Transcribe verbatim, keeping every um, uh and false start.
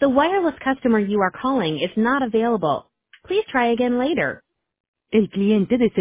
The wireless customer you are calling is not available. Please try again later. El cliente desea